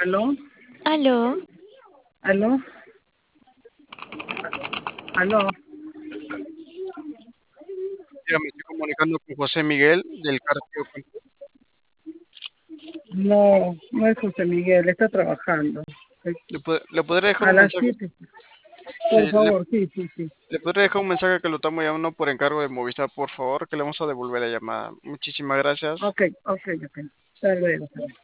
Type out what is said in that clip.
¿Aló? Aló, ¿Aló? ¿Aló? Ya me estoy comunicando con José Miguel del Carpio. No, no es José Miguel, está trabajando. ¿Le podré dejar A un las mensaje? 7. Por Sí, favor, sí, sí, sí. le podré dejar un mensaje que lo estamos llamando por encargo de Movistar, por favor, que le vamos a devolver la llamada. Muchísimas gracias. Ok, ok, ok. Hasta luego.